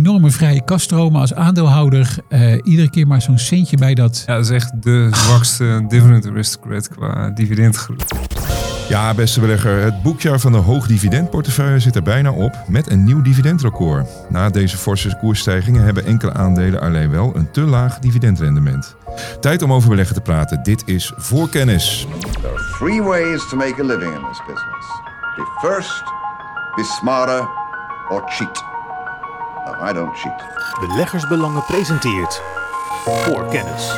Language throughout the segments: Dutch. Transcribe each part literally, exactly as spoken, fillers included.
enorme vrije kasstromen als aandeelhouder. Uh, iedere keer maar zo'n centje bij dat. Ja, dat is echt de zwakste dividend aristocrat qua dividendgroei. Ja, beste belegger, het boekjaar van de hoogdividendportefeuille zit er bijna op met een nieuw dividendrecord. Na deze forse koersstijgingen hebben enkele aandelen alleen wel een te laag dividendrendement. Tijd om over beleggen te praten. Dit is Voorkennis. There are three ways to make a living in this business. Be first, be smarter or cheat. No, I don't cheat. Beleggersbelangen presenteert Voorkennis.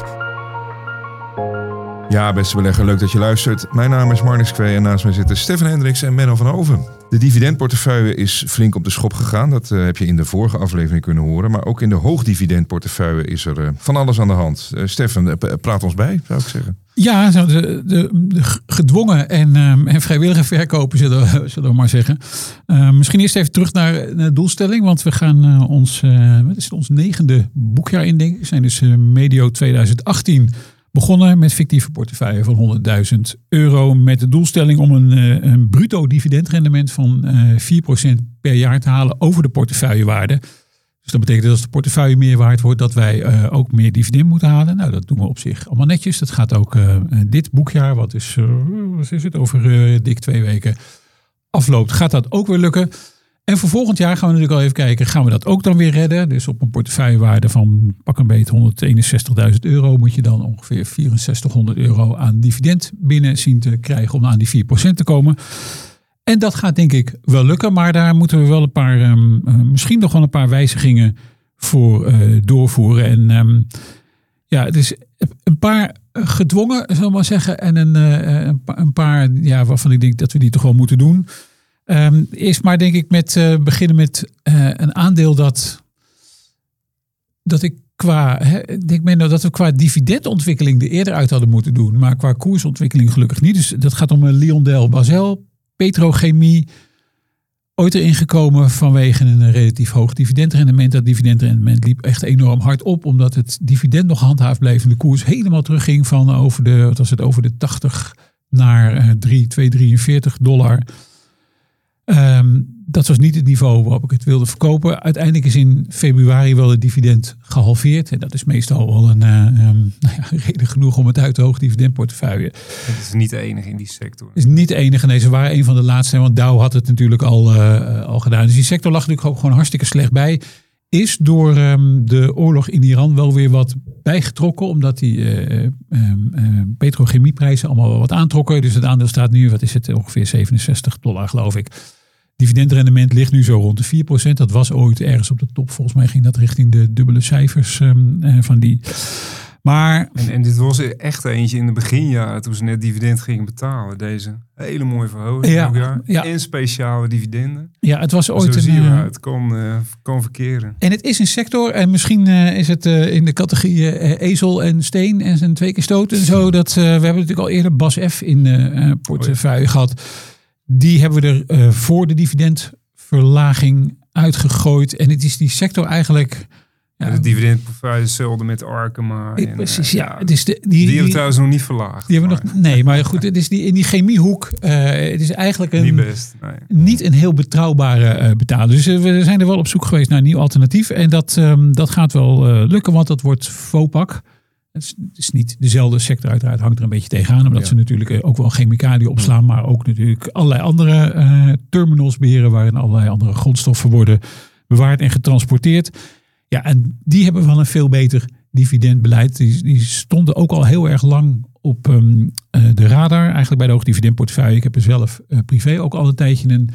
Ja, beste belegger, leuk dat je luistert. Mijn naam is Marnix Kwee en naast mij zitten Stefan Hendricks en Menno van Hoven. De dividendportefeuille is flink op de schop gegaan. Dat uh, heb je in de vorige aflevering kunnen horen. Maar ook in de hoogdividendportefeuille is er uh, van alles aan de hand. Uh, Stefan, uh, praat ons bij, zou ik zeggen. Ja, de, de, de gedwongen en, um, en vrijwillige verkopen, zullen, zullen we maar zeggen. Uh, misschien eerst even terug naar, naar de doelstelling. Want we gaan uh, ons, uh, wat is het, ons negende boekjaar in, denk ik. We zijn dus uh, medio twintig achttien begonnen met fictieve portefeuille van honderdduizend euro. Met de doelstelling om een, een bruto dividendrendement van uh, vier procent per jaar te halen over de portefeuillewaarde. Dus dat betekent dat als de portefeuille meer waard wordt, dat wij uh, ook meer dividend moeten halen. Nou, dat doen we op zich allemaal netjes. Dat gaat ook uh, dit boekjaar, wat is, uh, wat is het, over uh, dik twee weken afloopt, gaat dat ook weer lukken. En voor volgend jaar gaan we natuurlijk al even kijken, gaan we dat ook dan weer redden? Dus op een portefeuillewaarde van pak een beetje honderdeenenzestigduizend euro moet je dan ongeveer vierenzestighonderd euro aan dividend binnen zien te krijgen om aan die vier procent te komen. En dat gaat denk ik wel lukken, maar daar moeten we wel een paar, um, uh, misschien nog wel een paar wijzigingen voor uh, doorvoeren. En um, ja, het is een paar gedwongen, zal ik maar zeggen, en een, uh, een, paar, een paar ja, waarvan ik denk dat we die toch wel moeten doen. Um, eerst maar denk ik met uh, beginnen met uh, een aandeel dat, dat ik qua, hè, ik denk men dat we qua dividendontwikkeling er eerder uit hadden moeten doen, maar qua koersontwikkeling gelukkig niet. Dus dat gaat om een LyondellBasell, petrochemie, ooit erin gekomen vanwege een relatief hoog dividendrendement. Dat dividendrendement liep echt enorm hard op, omdat het dividend nog handhaafd bleef en de koers helemaal terugging van over de, wat was het, over de tachtig naar uh, drie, twee komma drieënveertig dollar. Um, dat was niet het niveau waarop ik het wilde verkopen. Uiteindelijk is in februari wel het dividend gehalveerd. En dat is meestal wel een uh, um, nou ja, reden genoeg om het uit de hoogdividendportefeuille. Het is niet de enige in die sector. Het is niet de enige. Nee, ze waren een van de laatste. Want Dow had het natuurlijk al, uh, al gedaan. Dus die sector lag natuurlijk ook gewoon hartstikke slecht bij. Is door um, de oorlog in Iran wel weer wat bijgetrokken. Omdat die uh, um, uh, petrochemieprijzen allemaal wel wat aantrokken. Dus het aandeel staat nu, wat is het, ongeveer zevenenzestig dollar geloof ik. Dividendrendement ligt nu zo rond de vier procent. Dat was ooit ergens op de top. Volgens mij ging dat richting de dubbele cijfers um, uh, van die. Maar, en, en dit was echt eentje in de beginjaren toen ze net dividend gingen betalen. Deze hele mooie verhoging. Ja, ja. En speciale dividenden. Ja, het was ooit zo een... zie je uh, het kan, uh, kan verkeren. En het is een sector. En misschien uh, is het uh, in de categorie uh, ezel en steen en zijn twee keer stoot en zo. Dat, uh, we hebben natuurlijk al eerder Bas F in de uh, portefeuille oh ja. gehad. Die hebben we er uh, voor de dividendverlaging uitgegooid. En het is die sector eigenlijk... Ja, de dividendportefeuille is hetzelfde met Arkema. En, precies, uh, ja. Het is de, die, die, die hebben die, trouwens nog niet verlaagd. Die hebben nog, nee, maar goed, het is die, in die chemiehoek. Uh, het is eigenlijk een, niet, best, nee. niet een heel betrouwbare uh, betaler. Dus uh, we zijn er wel op zoek geweest naar een nieuw alternatief. En dat, um, dat gaat wel uh, lukken, want dat wordt Vopak. Het is, het is niet dezelfde sector, uiteraard hangt er een beetje tegenaan. Omdat ja. ze natuurlijk ook wel chemicaliën opslaan. Maar ook natuurlijk allerlei andere uh, terminals beheren. Waarin allerlei andere grondstoffen worden bewaard en getransporteerd. Ja, en die hebben wel een veel beter dividendbeleid. Die, die stonden ook al heel erg lang op um, uh, de radar. Eigenlijk bij de hoogdividendportefeuille. Ik heb er zelf uh, privé ook al een tijdje een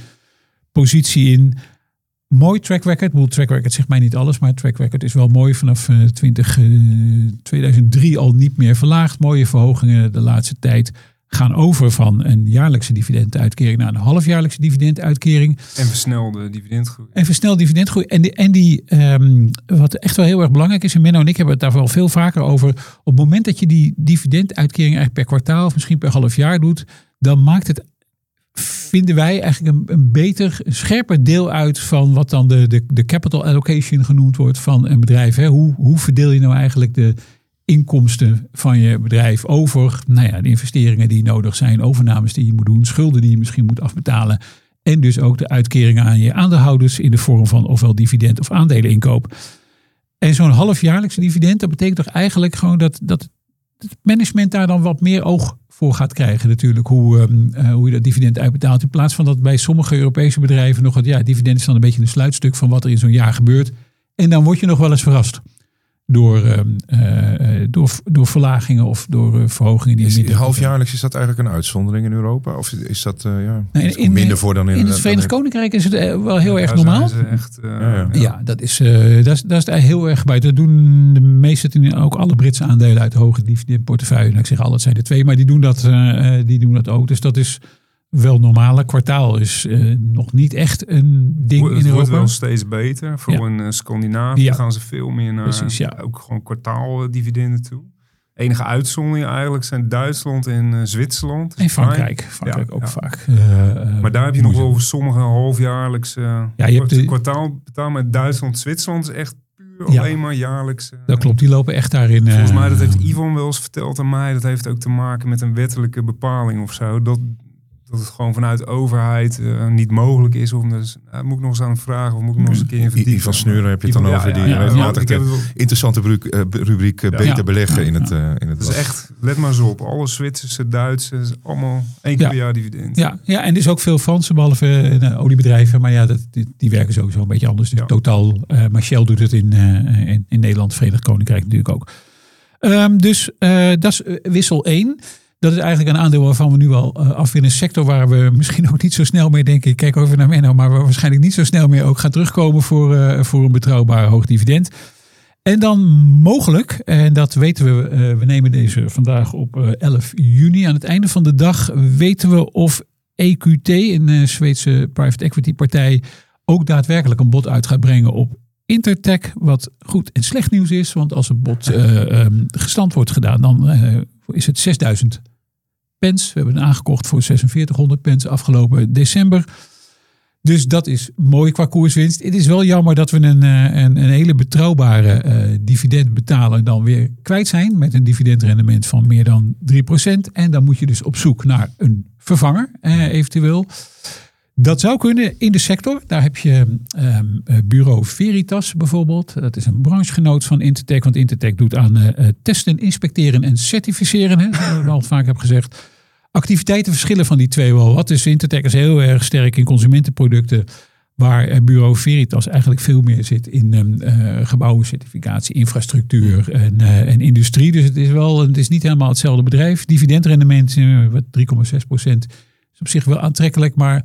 positie in. Mooi track record. Ik bedoel, track record zegt mij niet alles, maar track record is wel mooi. Vanaf uh, twintig, uh, tweeduizend drie al niet meer verlaagd. Mooie verhogingen de laatste tijd gaan over van een jaarlijkse dividenduitkering naar een halfjaarlijkse dividenduitkering. En versnelde dividendgroei. En versnelde dividendgroei. En die, en die um, wat echt wel heel erg belangrijk is, en Menno en ik hebben het daar wel veel vaker over. Op het moment dat je die dividenduitkering eigenlijk per kwartaal of misschien per half jaar doet, dan maakt het, vinden wij eigenlijk een, een beter, een scherper deel uit van wat dan de, de, de capital allocation genoemd wordt van een bedrijf. Hè? Hoe, hoe verdeel je nou eigenlijk de inkomsten van je bedrijf over nou ja, de investeringen die nodig zijn, overnames die je moet doen, schulden die je misschien moet afbetalen En dus ook de uitkeringen aan je aandeelhouders in de vorm van ofwel dividend of aandeleninkoop. En zo'n halfjaarlijkse dividend, dat betekent toch eigenlijk gewoon dat, dat het management daar dan wat meer oog voor gaat krijgen natuurlijk. Hoe, um, uh, hoe je dat dividend uitbetaalt. In plaats van dat bij sommige Europese bedrijven nog het ja, dividend is dan een beetje een sluitstuk van wat er in zo'n jaar gebeurt. En dan word je nog wel eens verrast. Door, um, uh, door, door verlagingen of door uh, verhogingen. Die Is, niet halfjaarlijks, is dat eigenlijk een uitzondering in Europa? Of is dat uh, ja, nee, is in, minder voor dan in... In het Verenigd dan Koninkrijk is het wel heel Ja, erg daar normaal. zijn ze echt, uh, Ja, ja. Ja, ja dat, is, uh, dat, is, dat is daar heel erg bij. Dat doen de meeste, ook alle Britse aandelen uit de hoge dividendportefeuille. Nou, ik zeg al, het zijn er twee, maar die doen dat, uh, die doen dat ook. Dus dat is wel normale. Kwartaal is uh, nog niet echt een ding Het in Europa. wordt wel steeds beter. Vooral Ja. in uh, Scandinavië Ja. gaan ze veel meer naar Precies, ja. ook gewoon kwartaaldividenden toe. Enige uitzonderingen eigenlijk zijn Duitsland en uh, Zwitserland. En Frankrijk. Fijn. Frankrijk Ja, ook ja. vaak. Uh, uh, Maar daar heb je nog moeilijk. wel sommige halfjaarlijks uh, Ja, je hebt de- kwartaal betaald. Maar Duitsland, Zwitserland is echt puur Ja. alleen maar jaarlijks. uh, Dat klopt, die lopen echt daarin. uh, Volgens mij, dat heeft Ivan wel eens verteld aan mij. Dat heeft ook te maken met een wettelijke bepaling of zo. Dat, dat het gewoon vanuit de overheid uh, niet mogelijk is. Of, dus, uh, moet ik nog eens aan hem vragen of moet ik nog eens een keer in verdiepen. Ivan Sneuren heb je het dan Ivan- over ja, die ja, ja, regelmatig ja, ik heb het wel- interessante rubriek, uh, rubriek uh, Ja. beter Ja. beleggen in Ja. het, uh, in het Dat is blad. echt, let maar eens op. Alle Zwitserse, Duitse, is allemaal één keer Ja. per jaar dividend. Ja, ja, en er is ook veel Franse, behalve uh, oliebedrijven. Maar ja, dat, die, die werken sowieso een beetje anders. Dus Ja. Totaal, uh, maar Shell doet het in, uh, in, in Nederland, Verenigd Koninkrijk natuurlijk ook. Um, dus uh, dat is uh, wissel één. Dat is eigenlijk een aandeel waarvan we nu al uh, af in een sector waar we misschien ook niet zo snel meer denken. Ik kijk over naar Menno, maar we waarschijnlijk niet zo snel meer ook gaan terugkomen voor, uh, voor een betrouwbaar hoog dividend. En dan mogelijk, en dat weten we, uh, we nemen deze vandaag op uh, elf juni. Aan het einde van de dag weten we of E Q T, een uh, Zweedse private equity partij, ook daadwerkelijk een bod uit gaat brengen op Intertek. Wat goed en slecht nieuws is, want als een bod uh, um, gestand wordt gedaan, dan uh, is het zesduizend pence. We hebben het aangekocht voor zesenveertighonderd pence afgelopen december. Dus dat is mooi qua koerswinst. Het is wel jammer dat we een, een, een hele betrouwbare uh, dividendbetaler dan weer kwijt zijn. Met een dividendrendement van meer dan drie procent. En dan moet je dus op zoek naar een vervanger uh, eventueel. Dat zou kunnen in de sector. Daar heb je um, bureau Veritas bijvoorbeeld. Dat is een branchegenoot van Intertek. Want Intertek doet aan uh, testen, inspecteren en certificeren. Hè, zoals ik al vaak heb gezegd. Activiteiten verschillen van die twee wel wat. Dus Intertek is heel erg sterk in consumentenproducten. Waar uh, bureau Veritas eigenlijk veel meer zit in um, uh, gebouwencertificatie, infrastructuur en, uh, en industrie. Dus het is wel, het is niet helemaal hetzelfde bedrijf. Dividendrendement uh, drie komma zes procent is op zich wel aantrekkelijk, maar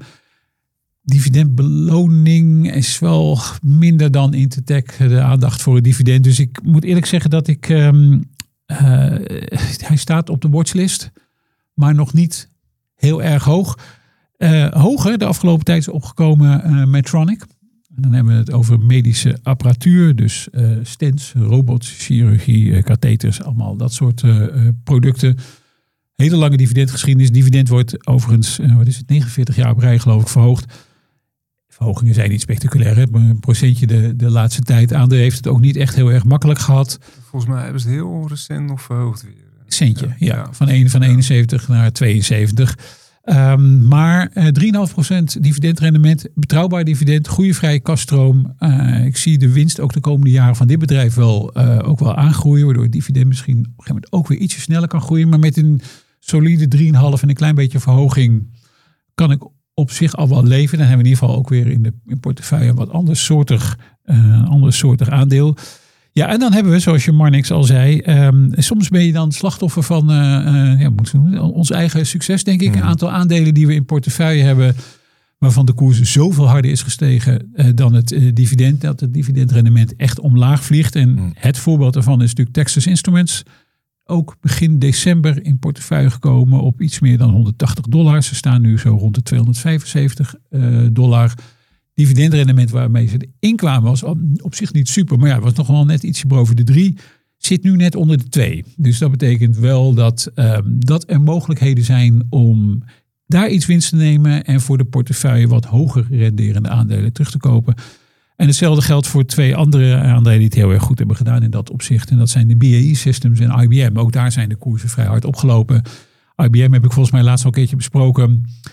dividendbeloning is wel minder dan Intertek, de aandacht voor het dividend. Dus ik moet eerlijk zeggen dat ik, um, uh, hij staat op de watchlist, maar nog niet heel erg hoog. Uh, hoger de afgelopen tijd is opgekomen uh, Medtronic. En dan hebben we het over medische apparatuur, dus uh, stents, robots, chirurgie, uh, katheters, allemaal dat soort uh, producten. Hele lange dividendgeschiedenis. Dividend wordt overigens, uh, wat is het, negenenveertig jaar op rij geloof ik verhoogd. Verhogingen zijn niet spectaculair. Hè? Een procentje de, de laatste tijd. Aandeel heeft het ook niet echt heel erg makkelijk gehad. Volgens mij hebben ze het heel recent nog verhoogd weer. Centje, ja. Ja, ja. ja. Van, een, van eenenzeventig naar tweeënzeventig. Um, maar uh, drie komma vijf procent dividendrendement. Betrouwbaar dividend. Goede vrije kasstroom. Uh, ik zie de winst ook de komende jaren van dit bedrijf wel, uh, ook wel aangroeien. Waardoor het dividend misschien op een gegeven moment ook weer ietsje sneller kan groeien. Maar met een solide drie komma vijf en een klein beetje verhoging kan ik op zich al wel leven. Dan hebben we in ieder geval ook weer in de in portefeuille een wat andersoortig, uh, andersoortig aandeel. Ja, en dan hebben we, zoals je Marnix al zei, um, soms ben je dan slachtoffer van uh, uh, ja, moeten we noemen, ons eigen succes, denk ik. Mm. Een aantal aandelen die we in portefeuille hebben, waarvan de koers zoveel harder is gestegen uh, dan het uh, dividend, dat het dividendrendement echt omlaag vliegt. En mm. het voorbeeld daarvan is natuurlijk Texas Instruments. Ook begin december in portefeuille gekomen op iets meer dan honderdtachtig dollar. Ze staan nu zo rond de tweehonderdvijfenzeventig uh, dollar. Dividendrendement waarmee ze erin kwamen was op zich niet super. Maar ja, het was nog wel net ietsje boven de drie. Zit nu net onder de twee. Dus dat betekent wel dat, um, dat er mogelijkheden zijn om daar iets winst te nemen. En voor de portefeuille wat hoger renderende aandelen terug te kopen. En hetzelfde geldt voor twee andere aandelen die het heel erg goed hebben gedaan in dat opzicht. En dat zijn de B A E Systems en I B M. Ook daar zijn de koersen vrij hard opgelopen. I B M heb ik volgens mij laatst al een keertje besproken.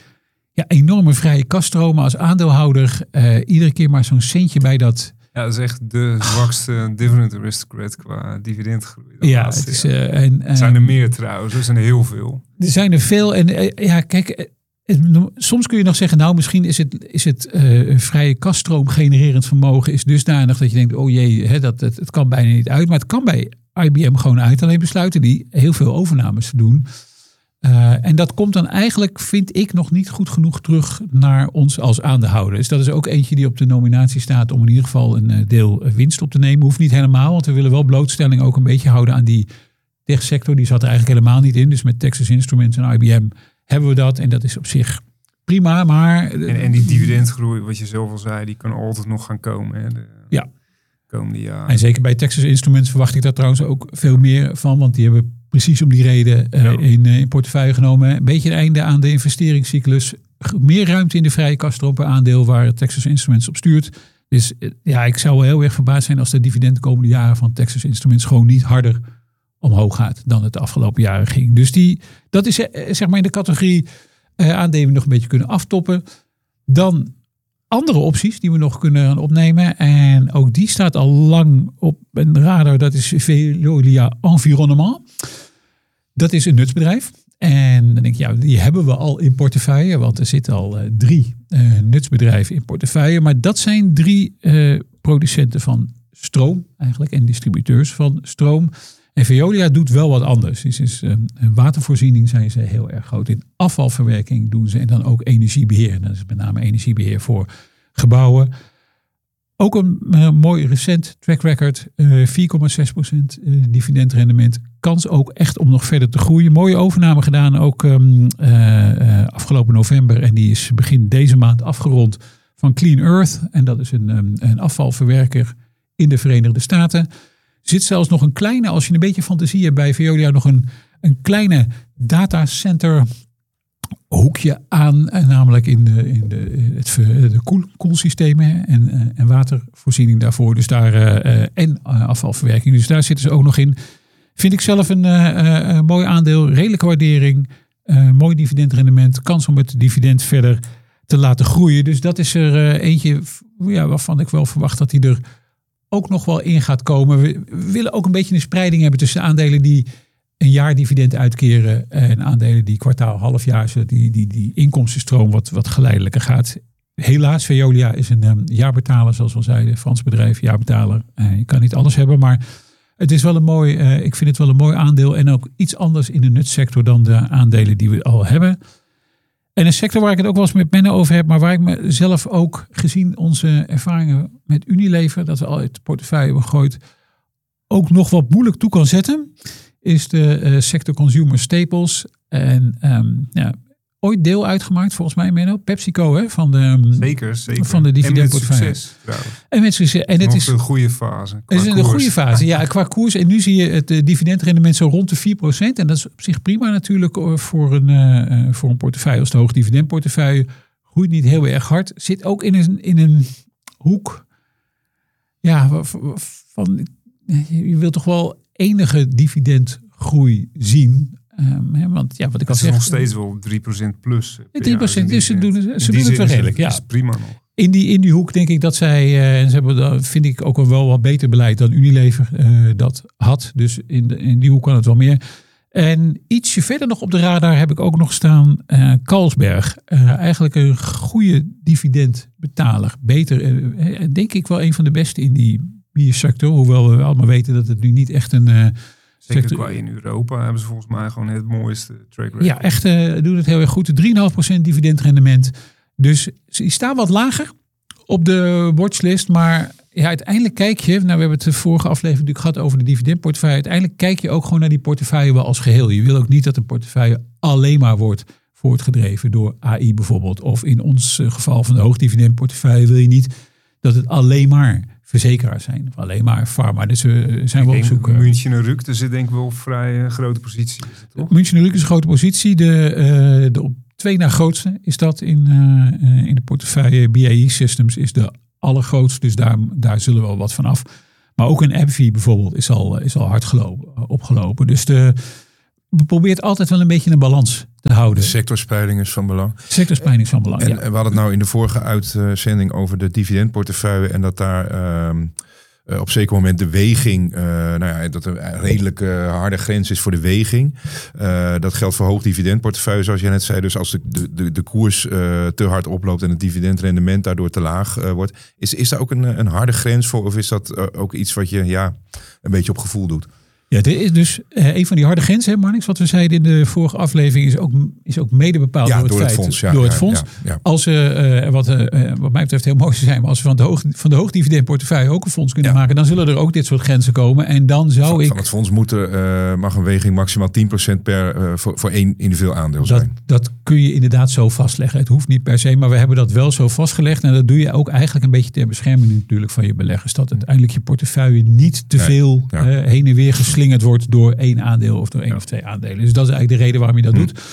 ja, enorme vrije kasstromen als aandeelhouder. Uh, iedere keer maar zo'n centje bij dat... Ja, dat is echt de zwakste dividend aristocrat qua dividendgroei. Ja, het is, uh, en, uh, zijn er meer trouwens. Er zijn er heel veel. Er zijn er veel. En uh, ja, kijk, uh, soms kun je nog zeggen, nou, misschien is het, is het uh, vrije kasstroom genererend vermogen is dusdanig dat je denkt, oh jee, hè, dat, het, het kan bijna niet uit. Maar het kan bij I B M gewoon uit. Alleen besluiten die heel veel overnames te doen. Uh, en dat komt dan eigenlijk, vind ik, nog niet goed genoeg terug naar ons als aandeelhouder. Dus dat is ook eentje die op de nominatie staat om in ieder geval een deel winst op te nemen. Hoeft niet helemaal, want we willen wel blootstelling ook een beetje houden aan die techsector. Die zat er eigenlijk helemaal niet in. Dus met Texas Instruments en I B M hebben we dat. En dat is op zich prima, maar... En, en die dividendgroei, wat je zelf al zei, die kan altijd nog gaan komen. Hè? De, ja. Komende jaren. En zeker bij Texas Instruments verwacht ik daar trouwens ook veel meer van. Want die hebben precies om die reden uh, ja. in, uh, in portefeuille genomen. Een beetje het einde aan de investeringscyclus. Meer ruimte in de vrije kasstroom per aandeel waar Texas Instruments op stuurt. Dus uh, ja, ik zou wel heel erg verbaasd zijn als de dividend de komende jaren van Texas Instruments gewoon niet harder omhoog gaat dan het de afgelopen jaren ging. Dus die, dat is uh, zeg maar in de categorie uh, aandelen die nog een beetje kunnen aftoppen. Dan andere opties die we nog kunnen opnemen. En ook die staat al lang op een radar. Dat is Veolia Environnement. Dat is een nutsbedrijf. En dan denk je, ja, die hebben we al in portefeuille. Want er zitten al uh, drie uh, nutsbedrijven in portefeuille. Maar dat zijn drie uh, producenten van stroom eigenlijk. En distributeurs van stroom. En Veolia doet wel wat anders. Dus is, uh, watervoorziening zijn ze heel erg groot. In afvalverwerking doen ze en dan ook energiebeheer. En dat is met name energiebeheer voor gebouwen. Ook een uh, mooi recent track record. Uh, vier komma zes procent uh, dividendrendement. Kans ook echt om nog verder te groeien. Mooie overname gedaan ook um, uh, uh, afgelopen november. En die is begin deze maand afgerond van Clean Earth. En dat is een, um, een afvalverwerker in de Verenigde Staten. Zit zelfs nog een kleine, als je een beetje fantasie hebt bij Veolia, nog een, een kleine datacenter hoekje aan. Namelijk in de, in de, het de koel, koelsystemen en, en watervoorziening daarvoor. Dus daar, uh, en afvalverwerking. Dus daar zitten ze ook nog in. Vind ik zelf een uh, uh, mooi aandeel. Redelijke waardering. Uh, mooi dividendrendement. Kans om het dividend verder te laten groeien. Dus dat is er uh, eentje ja, waarvan ik wel verwacht dat hij er ook nog wel in gaat komen. We willen ook een beetje een spreiding hebben tussen aandelen die een jaar dividend uitkeren en aandelen die kwartaal, halfjaar, zodat die, die, die inkomstenstroom wat, wat geleidelijker gaat. Helaas, Veolia is een um, jaarbetaler, zoals we al zeiden, Frans bedrijf, jaarbetaler. Uh, je kan niet alles hebben, maar het is wel een mooi, uh, ik vind het wel een mooi aandeel en ook iets anders in de nutsector dan de aandelen die we al hebben. En een sector waar ik het ook wel eens met Menno over heb, maar waar ik mezelf ook gezien onze ervaringen met Unilever, dat we al uit de portefeuille hebben gegooid, ook nog wat moeilijk toe kan zetten, is de uh, sector consumer staples. En um, ja, ooit deel uitgemaakt, volgens mij, Menno, PepsiCo, hè, van de, um, zeker, zeker. Van de dividendportefeuille. En met succes, trouwens. En met succes. En het is een goede fase. Het is een goede fase, ja, qua koers. En nu zie je het uh, dividendrendement zo rond de vier procent. En dat is op zich prima natuurlijk voor een, uh, voor een portefeuille als de hoog dividendportefeuille. Groeit niet heel erg hard. Zit ook in een, in een hoek. Ja, van, je wilt toch wel enige dividendgroei zien. Um, hè, want ja, wat ik al zeg, het is nog steeds wel drie procent plus. drie procent, dus ze doen, het, ze doen het wel redelijk. Ja. Dat is prima nog. In die, in die hoek denk ik dat zij, uh, en ze hebben dan vind ik ook wel wat beter beleid dan Unilever uh, dat had. Dus in, de, in die hoek kan het wel meer. En ietsje verder nog op de radar heb ik ook nog staan uh, Carlsberg. Uh, eigenlijk een goede dividendbetaler. Beter, uh, denk ik wel een van de beste in die biersector. Hoewel we allemaal weten dat het nu niet echt een... Uh, Zeker qua in Europa hebben ze volgens mij gewoon het mooiste track record. Ja, echt uh, doen het heel erg goed. drie komma vijf procent dividendrendement. Dus ze staan wat lager op de watchlist. Maar ja, uiteindelijk kijk je, nou we hebben het de vorige aflevering natuurlijk gehad over de dividendportefeuille. Uiteindelijk kijk je ook gewoon naar die portefeuille wel als geheel. Je wil ook niet dat een portefeuille alleen maar wordt voortgedreven door A I bijvoorbeeld. Of in ons geval van de hoogdividendportefeuille wil je niet dat het alleen maar verzekeraars zijn. Of alleen maar pharma. Dus we zijn wel op zoek. München en Rück, dus zit denk ik wel een vrij uh, grote positie. Is het, toch? München en Rück is een grote positie. De, uh, de op twee na grootste is dat in, uh, in de portefeuille. B A E Systems is de allergrootste. Dus daar, daar zullen we wel wat van af. Maar ook een AbbVie bijvoorbeeld is al, is al hard gelopen, opgelopen. Dus de, we proberen altijd wel een beetje een balans te houden. De sectorspreiding is van belang. Sectorspreiding is van belang, En, ja. en we hadden het nou in de vorige uitzending over de dividendportefeuille en dat daar uh, uh, op zeker moment de weging, uh, nou ja, dat er een redelijk uh, harde grens is voor de weging. Uh, dat geldt voor hoog dividendportefeuille, zoals jij net zei. Dus als de, de, de, de koers uh, te hard oploopt en het dividendrendement daardoor te laag uh, wordt. Is, is daar ook een, een harde grens voor of is dat uh, ook iets wat je ja, een beetje op gevoel doet? Ja, er is dus uh, een van die harde grenzen, Marnix, wat we zeiden in de vorige aflevering, is ook, is ook mede bepaald ja, door het door feit. Het fonds, ja, door het ja, fonds. Ja, ja. Als we, uh, wat, uh, wat mij betreft heel mooi zou zijn, maar als we van de, hoog, van de hoogdividendportefeuille ook een fonds kunnen ja. maken, dan zullen er ook dit soort grenzen komen. En dan zou van, ik... Van het fonds moet er, uh, mag een weging maximaal tien procent per, uh, voor, voor één individueel aandeel dat, zijn. dat kun je inderdaad zo vastleggen. Het hoeft niet per se, maar we hebben dat wel zo vastgelegd. En dat doe je ook eigenlijk een beetje ter bescherming natuurlijk van je beleggers. Dat uiteindelijk je portefeuille niet te Nee. veel Ja. uh, heen en weer geslingerd wordt door één aandeel of door één Ja. of twee aandelen. Dus dat is eigenlijk de reden waarom je dat Hm. doet.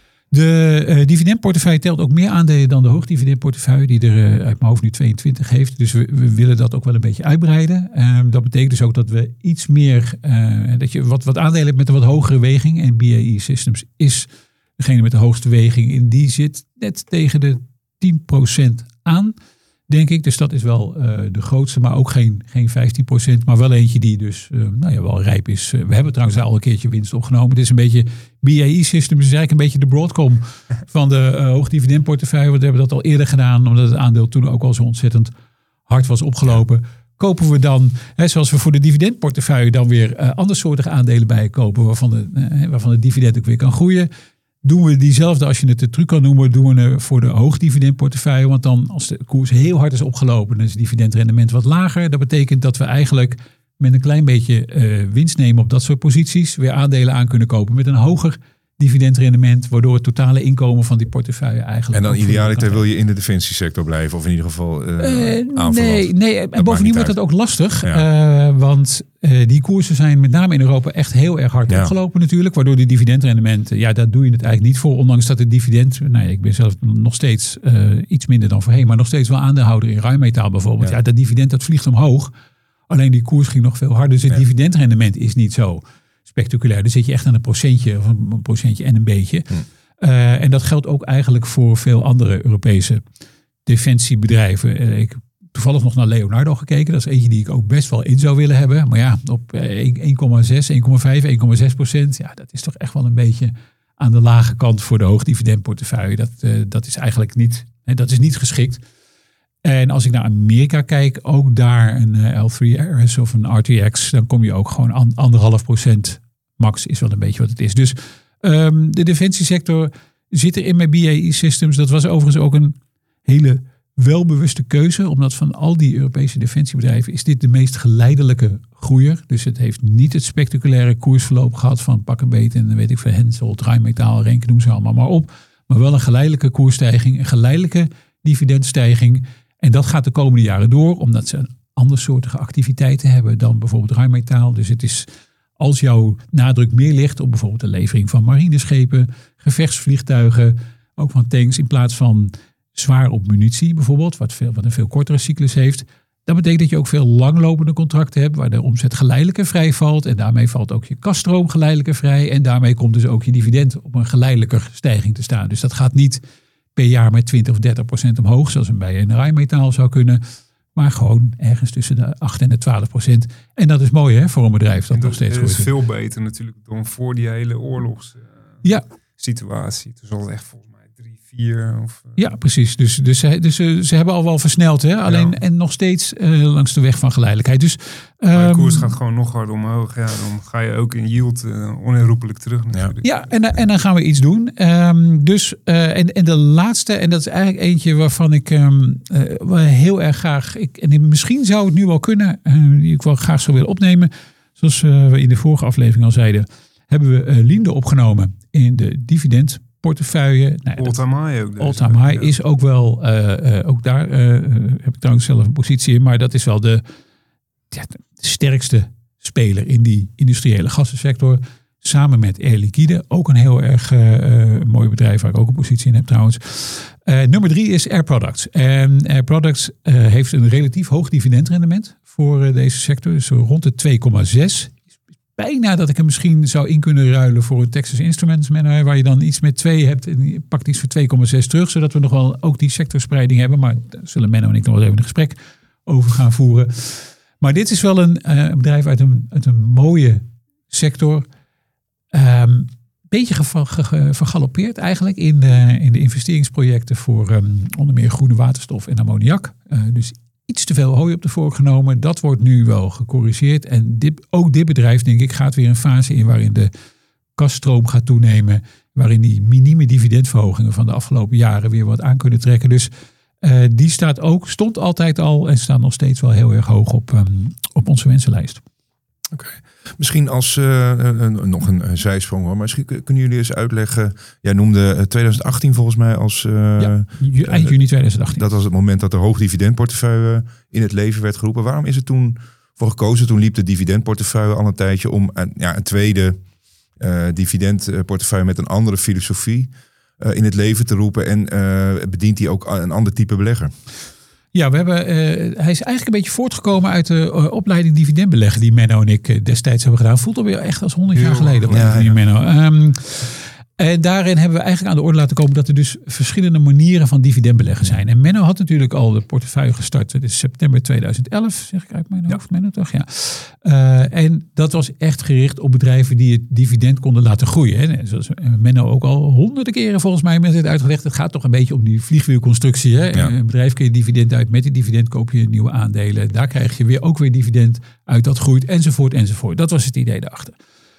De uh, dividendportefeuille telt ook meer aandelen dan de hoogdividendportefeuille, die er uh, uit mijn hoofd nu tweeëntwintig heeft. Dus we, we willen dat ook wel een beetje uitbreiden. Um, dat betekent dus ook dat we iets meer, uh, dat je wat, wat aandelen hebt met een wat hogere weging. En B A E Systems is degene met de hoogste weging. En die zit net tegen de tien procent aan, denk ik. Dus dat is wel uh, de grootste, maar ook geen, geen vijftien procent. Maar wel eentje die dus uh, nou ja, wel rijp is. Uh, we hebben trouwens al een keertje winst opgenomen. Het is een beetje, B A E Systems is eigenlijk een beetje de Broadcom van de uh, hoogdividendportefeuille. We hebben dat al eerder gedaan, omdat het aandeel toen ook al zo ontzettend hard was opgelopen. Kopen we dan, hè, zoals we voor de dividendportefeuille dan weer uh, andersoortige aandelen bij kopen, waarvan, de, uh, waarvan het dividend ook weer kan groeien. Doen we diezelfde, als je het de truc kan noemen, doen we het voor de hoogdividendportefeuille. Want dan, als de koers heel hard is opgelopen, dan is het dividendrendement wat lager. Dat betekent dat we eigenlijk met een klein beetje uh, winst nemen op dat soort posities weer aandelen aan kunnen kopen met een hoger dividendrendement, waardoor het totale inkomen van die portefeuille eigenlijk... En dan ook idealiter wil je in de defensiesector blijven of in ieder geval uh, Uh, aanverwant. nee, nee, en maakt bovendien niet wordt uit. dat ook lastig. Ja. Uh, want uh, die koersen zijn met name in Europa echt heel erg hard Ja. opgelopen natuurlijk. Waardoor die dividendrendementen, ja, daar doe je het eigenlijk niet voor. Ondanks dat het dividend, nou ja, ik ben zelf nog steeds uh, iets minder dan voorheen. Maar nog steeds wel aandeelhouder in Rheinmetall bijvoorbeeld. Ja. Ja, dat dividend dat vliegt omhoog. Alleen die koers ging nog veel harder. Dus het Ja. dividendrendement is niet zo spectaculair. Dan zit je echt aan een procentje of een procentje en een beetje. Hm. Uh, en dat geldt ook eigenlijk voor veel andere Europese defensiebedrijven. Uh, ik heb toevallig nog naar Leonardo gekeken. Dat is eentje die ik ook best wel in zou willen hebben. Maar ja, op één komma zes, één komma vijf, één komma zes procent. Ja, dat is toch echt wel een beetje aan de lage kant voor de hoogdividendportefeuille. Dat, uh, dat is eigenlijk niet, hè, dat is niet geschikt. En als ik naar Amerika kijk, ook daar een uh, L drie R S of een R T X, dan kom je ook gewoon an, anderhalf procent max is wel een beetje wat het is. Dus um, de defensiesector zit erin met B A E Systems. Dat was overigens ook een hele welbewuste keuze, omdat van al die Europese defensiebedrijven is dit de meest geleidelijke groeier. Dus het heeft niet het spectaculaire koersverloop gehad van pak een beet en dan weet ik veel Hensoldt, Rheinmetall, Renke, noem ze allemaal maar op. Maar wel een geleidelijke koersstijging, een geleidelijke dividendstijging. En dat gaat de komende jaren door, omdat ze een andersoortige activiteiten hebben dan bijvoorbeeld Rheinmetall. Dus het is, als jouw nadruk meer ligt op bijvoorbeeld de levering van marineschepen, gevechtsvliegtuigen, ook van tanks, in plaats van zwaar op munitie bijvoorbeeld, wat, veel, wat een veel kortere cyclus heeft. Dat betekent dat je ook veel langlopende contracten hebt, waar de omzet geleidelijker vrij valt. En daarmee valt ook je kasstroom geleidelijker vrij. En daarmee komt dus ook je dividend op een geleidelijker stijging te staan. Dus dat gaat niet per jaar met twintig of dertig procent omhoog, zoals een bij een Rheinmetall zou kunnen. Maar gewoon ergens tussen de acht en de twaalf procent. En dat is mooi hè, voor een bedrijf dat, dat nog steeds is groeit. veel beter natuurlijk dan voor die hele oorlogssituatie. Ja. situatie. Toen zal het echt volgens mij drie, vier of... Uh... Ja, precies. Dus, dus, ze, dus ze, ze hebben al wel versneld. Hè? Alleen, Ja. En nog steeds uh, langs de weg van geleidelijkheid. Dus, Maar de um, koers gaat gewoon nog harder omhoog. Ja, dan ga je ook in yield uh, onherroepelijk terug natuurlijk. Ja, en, en dan gaan we iets doen. Um, dus, uh, en, en de laatste, en dat is eigenlijk eentje waarvan ik um, uh, heel erg graag... Ik, en misschien zou het nu wel kunnen, uh, die ik wel graag zou willen opnemen. Zoals uh, we in de vorige aflevering al zeiden, hebben we uh, Linde opgenomen in de dividendportefeuille. Nou, All-time high ook. Dus. All-time high Ja. is ook wel, uh, uh, ook daar uh, heb ik trouwens zelf een positie in, maar dat is wel de, ja, de sterkste speler in die industriële gassensector. Samen met Air Liquide, ook een heel erg uh, uh, mooi bedrijf waar ik ook een positie in heb trouwens. Uh, nummer drie is Air Products. En Air Products uh, heeft een relatief hoog dividendrendement voor uh, deze sector. Dus rond de twee komma zes. bijna dat ik hem misschien zou in kunnen ruilen voor een Texas Instruments, waar je dan iets met twee hebt en je pakt iets voor twee komma zes terug, zodat we nog wel ook die sectorspreiding hebben. Maar daar zullen Menno en ik nog wel even een gesprek over gaan voeren. Maar dit is wel een uh, bedrijf uit een, uit een mooie sector. Um, beetje ge- ge- ge- vergalopeerd eigenlijk in de, in de investeringsprojecten voor um, onder meer groene waterstof en ammoniak. Uh, dus iets te veel hooi op de vork genomen. Dat wordt nu wel gecorrigeerd. En dit, ook dit bedrijf, denk ik, gaat weer een fase in waarin de kasstroom gaat toenemen. Waarin die minieme dividendverhogingen van de afgelopen jaren weer wat aan kunnen trekken. Dus uh, die staat ook, stond altijd al en staat nog steeds wel heel erg hoog op, um, op onze wensenlijst. Oké. Okay. Misschien als uh, een, nog een, een zijsprong hoor. Maar misschien kunnen jullie eens uitleggen. Jij noemde twintig achttien volgens mij als... Uh, ja, eind juni twintig achttien. Dat was het moment dat de hoogdividendportefeuille in het leven werd geroepen. Waarom is er toen voor gekozen? Toen liep de dividendportefeuille al een tijdje om een, ja, een tweede uh, dividendportefeuille met een andere filosofie uh, in het leven te roepen. En uh, bedient die ook een ander type belegger? Ja, we hebben, uh, hij is eigenlijk een beetje voortgekomen uit de uh, opleiding dividendbeleggen die Menno en ik uh, destijds hebben gedaan. Voelt alweer echt als honderd jaar geleden. Ja, ja. Menno. Um, en daarin hebben we eigenlijk aan de orde laten komen dat er dus verschillende manieren van dividendbeleggen zijn. En Menno had natuurlijk al de portefeuille gestart. Het is september tweeduizend elf, zeg ik uit mijn hoofd. Ja. Menno toch? Ja. Uh, en dat was echt gericht op bedrijven die het dividend konden laten groeien. Hè. Zoals Menno ook al honderden keren volgens mij met het uitgelegd. Het gaat toch een beetje om die vliegwielconstructie. Hè. Ja. Een bedrijf keer je dividend uit. Met die dividend koop je nieuwe aandelen. Daar krijg je weer ook weer dividend uit dat groeit. Enzovoort, enzovoort. Dat was het idee daarachter.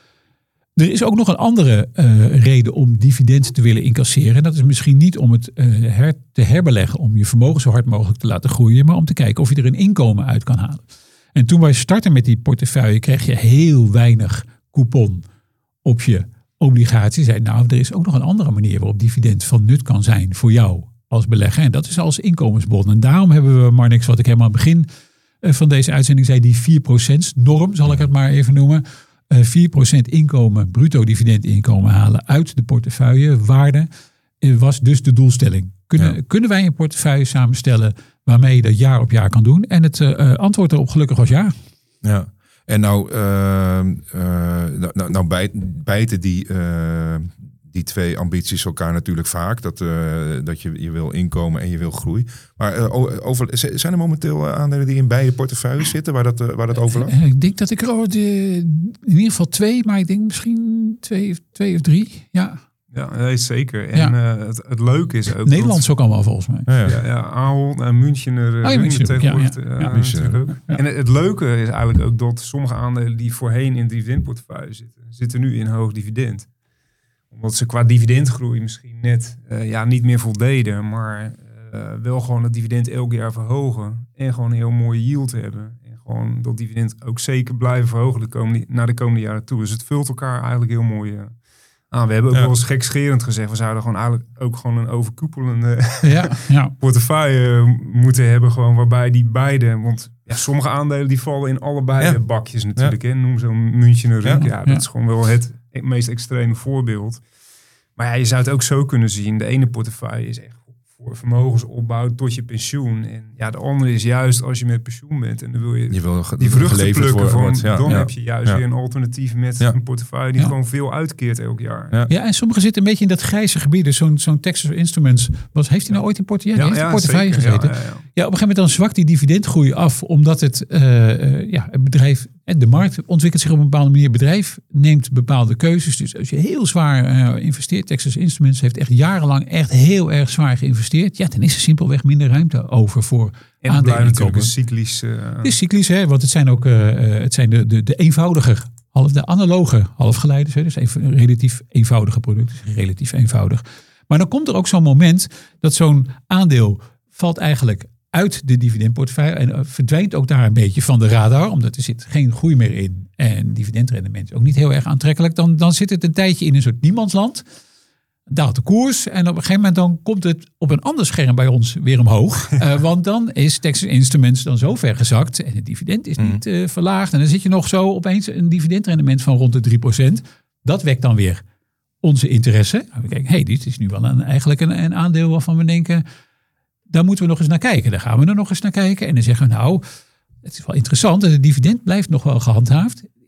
Er is ook nog een andere uh, reden om dividend te willen incasseren. En dat is misschien niet om het uh, her, te herbeleggen, om je vermogen zo hard mogelijk te laten groeien, maar om te kijken of je er een inkomen uit kan halen. En toen wij startten met die portefeuille, kreeg je heel weinig coupon op je obligatie. Zei, nou, er is ook nog een andere manier waarop dividend van nut kan zijn voor jou als belegger. En dat is als inkomensbron. En daarom hebben we, Marnix, wat ik helemaal aan het begin uh, van deze uitzending zei, die vier procent norm, zal ik het maar even noemen. vier procent inkomen, bruto dividendinkomen halen uit de portefeuillewaarde was dus de doelstelling. Kunnen, ja. kunnen wij een portefeuille samenstellen waarmee je dat jaar op jaar kan doen? En het uh, antwoord erop gelukkig was ja. Ja, en nou, uh, uh, nou, nou bijt, bijten die, uh, die twee ambities elkaar natuurlijk vaak. Dat, uh, dat je, je wil inkomen en je wil groei. Maar uh, over, zijn er momenteel aandelen die in beide portefeuilles zitten waar dat, uh, waar dat overlapt? Uh, ik denk dat ik er de, in ieder geval twee, maar ik denk misschien twee, twee of drie. Ja, ja nee, zeker. En ja. uh, het, het leuke is ook... Nederlands dat, ook allemaal volgens mij. Ja, ja. ja Ahold en Münchener. Uh, oh, ja, Münchener ja, ja. Uh, ja. Münchener ook. Ja. En het, het leuke is eigenlijk ook dat sommige aandelen die voorheen in de dividendportefeuille zitten, zitten nu in hoog dividend. Omdat ze qua dividendgroei misschien net uh, ja, niet meer voldeden, maar uh, wel gewoon het dividend elk jaar verhogen. En gewoon een heel mooie yield hebben. En gewoon dat dividend ook zeker blijven verhogen de komende, naar de komende jaren toe. Dus het vult elkaar eigenlijk heel mooi uh, aan. We hebben ook ja. wel eens gekscherend gezegd, we zouden gewoon eigenlijk ook gewoon een overkoepelende ja, ja. portefeuille moeten hebben. Gewoon waarbij die beide, want ja, sommige aandelen die vallen in allebei ja. bakjes natuurlijk. Ja. Hè? Noem zo'n Münchener Ruk. Ja. ja, dat ja. is gewoon wel het het meest extreme voorbeeld. Maar ja, je zou het ook zo kunnen zien. De ene portefeuille is echt voor vermogensopbouw tot je pensioen. En ja, de andere is juist als je met pensioen bent. En dan wil je, je wil die vruchten plukken. Van, ja, dan ja, heb je juist ja. weer een alternatief met ja. een portefeuille die ja. gewoon veel uitkeert elk jaar. Ja, ja en sommigen zitten een beetje in dat grijze gebied. Dus zo'n, zo'n Texas Instruments. Was, heeft hij nou ooit in portefeuille, ja, ja, ja, portefeuille gezeten? Ja, ja, ja. ja, op een gegeven moment dan zwakt die dividendgroei af. Omdat het, uh, uh, ja, het bedrijf en de markt ontwikkelt zich op een bepaalde manier. Het bedrijf neemt bepaalde keuzes. Dus als je heel zwaar uh, investeert. Texas Instruments heeft echt jarenlang echt heel erg zwaar geïnvesteerd. Ja, dan is er simpelweg minder ruimte over voor en het blijft natuurlijk een cyclisch. Uh... Het is cyclisch, hè, want het zijn ook uh, het zijn de, de, de eenvoudiger, half, de analoge halfgeleiders. Hè, dus even relatief eenvoudige producten, relatief eenvoudig. Maar dan komt er ook zo'n moment dat zo'n aandeel valt eigenlijk uit de dividendportefeuille en uh, verdwijnt ook daar een beetje van de radar, omdat er zit geen groei meer in en dividendrendement is ook niet heel erg aantrekkelijk. Dan, dan zit het een tijdje in een soort niemandsland. Daalt de koers en op een gegeven moment dan komt het op een ander scherm bij ons weer omhoog. Uh, want dan is Texas Instruments dan zo ver gezakt en het dividend is niet uh, verlaagd. En dan zit je nog zo opeens een dividendrendement van rond de drie procent. Dat wekt dan weer onze interesse. Nou, we kijken, hé, hey, dit is nu wel een, eigenlijk een, een aandeel waarvan we denken, daar moeten we nog eens naar kijken. Daar gaan we er nog eens naar kijken. En dan zeggen we, nou, het is wel interessant. Het dividend blijft nog wel gehandhaafd.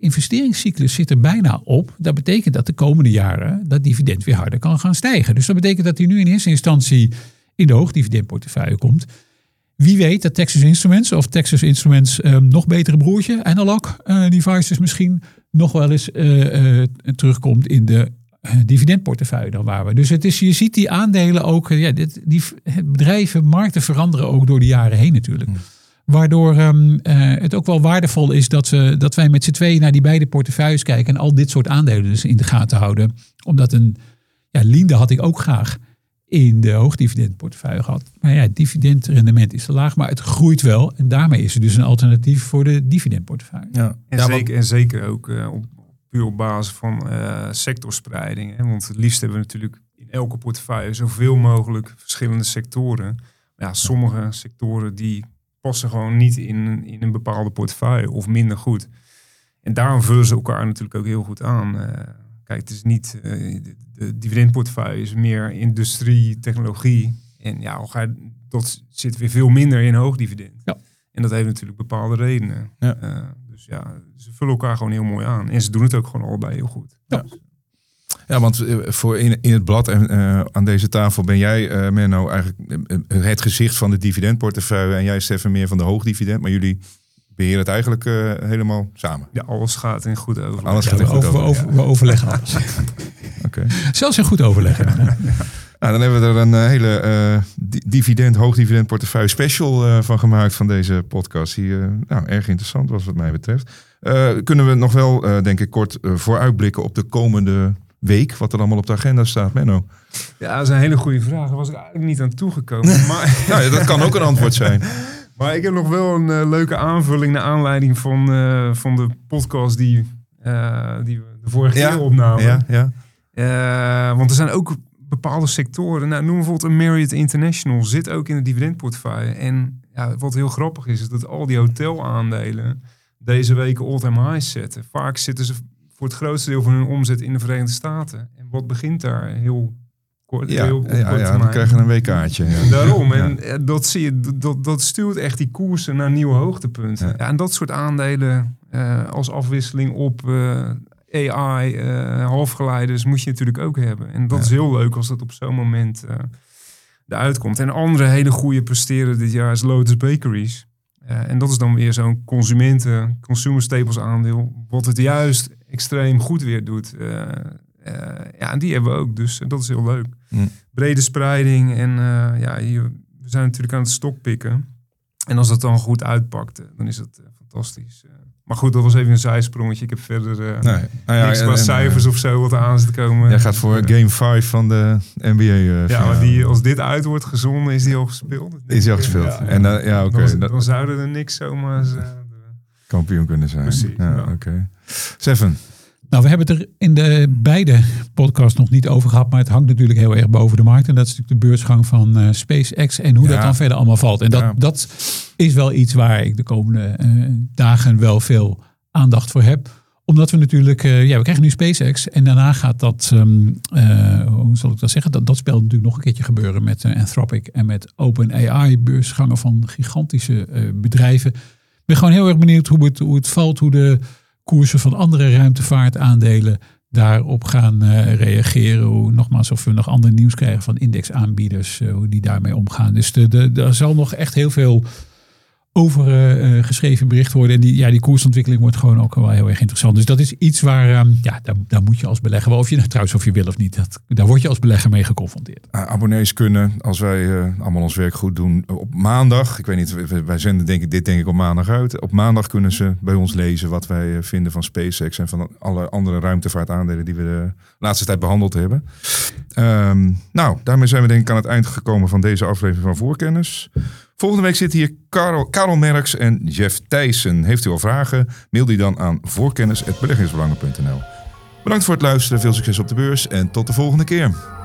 investeringscyclus zit er bijna op. Dat betekent dat de komende jaren dat dividend weer harder kan gaan stijgen. Dus dat betekent dat hij nu in eerste instantie in de hoogdividendportefeuille komt. Wie weet dat Texas Instruments of Texas Instruments uh, nog betere broertje, Analog uh, Devices misschien, nog wel eens uh, uh, terugkomt in de uh, dividendportefeuille dan waar we. Dus het is, je ziet die aandelen ook, uh, ja, dit, die bedrijven, markten veranderen ook door de jaren heen natuurlijk. Hmm. Waardoor um, uh, het ook wel waardevol is dat, we, dat wij met z'n tweeën naar die beide portefeuilles kijken en al dit soort aandelen dus in de gaten houden. Omdat een, ja, Linde had ik ook graag in de hoogdividendportefeuille gehad. Maar ja, het dividendrendement is te laag, maar het groeit wel. En daarmee is het dus een alternatief voor de dividendportefeuille. Ja, en, ja, zeker, en zeker ook uh, op, puur op basis van uh, sectorspreiding. Hè? Want het liefst hebben we natuurlijk in elke portefeuille zoveel mogelijk verschillende sectoren. Maar ja, sommige sectoren die passen gewoon niet in, in een bepaalde portefeuille of minder goed. En daarom vullen ze elkaar natuurlijk ook heel goed aan. Uh, kijk, het is niet... Uh, de, de dividendportefeuille is meer industrie, technologie. En ja, al ga je, dat zit weer veel minder in hoogdividend. Ja. En dat heeft natuurlijk bepaalde redenen. Ja. Uh, dus ja, ze vullen elkaar gewoon heel mooi aan. En ze doen het ook gewoon allebei heel goed. Ja. Ja, want voor in, in het blad en uh, aan deze tafel ben jij, uh, Menno, eigenlijk uh, het gezicht van de dividendportefeuille. En jij, Stefan, meer van de hoogdividend. Maar jullie beheren het eigenlijk uh, helemaal samen. Ja, alles gaat in goed overleg. Alles gaat ja, in goed over, overleg. over, we overleggen alles. Okay. Zelfs in goed overleggen. Ja. Nou, dan hebben we er een uh, hele uh, dividend, hoogdividend portefeuille special uh, van gemaakt van deze podcast. Die uh, nou, erg interessant was wat mij betreft. Uh, kunnen we nog wel, uh, denk ik, kort uh, vooruitblikken op de komende week. Wat er allemaal op de agenda staat, Menno? Ja, dat is een hele goede vraag. Daar was ik eigenlijk niet aan toegekomen. Maar... nou, ja, dat kan ook een antwoord zijn. Maar ik heb nog wel een uh, leuke aanvulling naar aanleiding van, uh, van de podcast die, uh, die we de vorige ja. keer opnamen. Ja, ja. Uh, want er zijn ook bepaalde sectoren. Nou, noem bijvoorbeeld een Marriott International zit ook in de dividendportefeuille. En ja, wat heel grappig is, is dat al die hotelaandelen deze week all-time highs zetten. Vaak zitten ze voor het grootste deel van hun omzet in de Verenigde Staten. En wat begint daar heel kort? Ja, heel, ja, ja, dan krijg je een weekkaartje. Ja. Daarom. En ja. dat zie je, dat, dat stuurt echt die koersen naar nieuwe hoogtepunten. Ja. Ja, en dat soort aandelen uh, als afwisseling op uh, A I, uh, halfgeleiders moet je natuurlijk ook hebben. En dat ja. is heel leuk als dat op zo'n moment uh, eruit komt. En andere hele goede presteren dit jaar is Lotus Bakeries. Uh, en dat is dan weer zo'n consumenten, consumer staples aandeel, wat het juist extreem goed weer doet. Uh, uh, ja, en die hebben we ook. Dus uh, dat is heel leuk. Mm. Brede spreiding en uh, ja, hier, we zijn natuurlijk aan het stokpikken. En als dat dan goed uitpakt, uh, dan is dat uh, fantastisch. Uh, maar goed, dat was even een zijsprongetje. Ik heb verder uh, nee. nou ja, niks qua cijfers uh, of zo wat aan zit te komen. Jij gaat voor uh, game vijf van de N B A. Uh, ja, maar die, als dit uit wordt gezonden, is die al gespeeld. Is die al gespeeld. Ja, en, uh, ja, okay. dan, dan zouden er niks zomaar uh, kampioen kunnen zijn. Precies. Ja, ja. Oké. Okay. Seven. Nou, we hebben het er in de beide podcasts nog niet over gehad, maar het hangt natuurlijk heel erg boven de markt. En dat is natuurlijk de beursgang van uh, SpaceX en hoe ja. dat dan verder allemaal valt. En dat, ja. dat is wel iets waar ik de komende uh, dagen wel veel aandacht voor heb. Omdat we natuurlijk, uh, ja, we krijgen nu SpaceX en daarna gaat dat, um, uh, hoe zal ik dat zeggen, dat, dat spel natuurlijk nog een keertje gebeuren met uh, Anthropic en met OpenAI, beursgangen van gigantische uh, bedrijven. Ik ben gewoon heel erg benieuwd hoe het, hoe het valt, hoe de koersen van andere ruimtevaartaandelen daarop gaan uh, reageren. Hoe, nogmaals, of we nog ander nieuws krijgen van indexaanbieders, uh, hoe die daarmee omgaan. Dus de, de, er zal nog echt heel veel over uh, geschreven bericht worden. En die, ja, die koersontwikkeling wordt gewoon ook wel heel erg interessant. Dus dat is iets waar, um, ja, daar, daar moet je als belegger, wel, of je trouwens of je wil of niet, dat, daar word je als belegger mee geconfronteerd. Uh, abonnees kunnen, als wij uh, allemaal ons werk goed doen, op maandag, ik weet niet, wij zenden denk ik, dit denk ik op maandag uit. Op maandag kunnen ze bij ons lezen wat wij uh, vinden van SpaceX en van alle andere ruimtevaartaandelen die we de laatste tijd behandeld hebben. Um, nou, daarmee zijn we denk ik aan het eind gekomen van deze aflevering van Voorkennis. Volgende week zitten hier Karel, Karel Merks en Jeff Thijssen. Heeft u al vragen? Mail die dan aan voorkennis apenstaartje beleggingsbelangen punt n l. Bedankt voor het luisteren, veel succes op de beurs en tot de volgende keer.